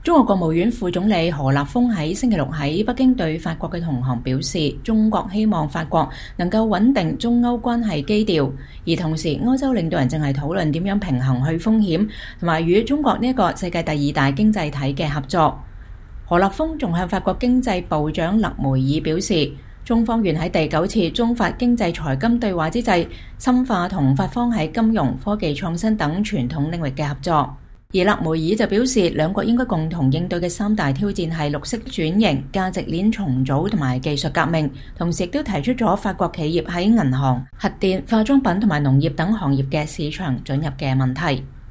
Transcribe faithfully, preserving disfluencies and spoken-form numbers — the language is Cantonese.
中國國務院副總理何立峰喺星期六喺北京對法國嘅同行表示，中國希望法國能夠穩定中歐關係基調，而同時歐洲領導人正係討論點樣平衡去風險同埋與中國呢一個世界第二大經濟體嘅合作。何立峰仲向法國經濟部長勒梅爾表示，中方願喺第九次中法經濟財金對話之際，深化同法方喺金融、科技創新等傳統領域嘅合作。而勒梅爾就表示，兩國應該共同應對嘅三大挑戰係綠色轉型、價值鏈重組同埋技術革命，同時亦都提出咗法國企業喺銀行、核電、化妝品同埋農業等行業嘅市場准入嘅問題。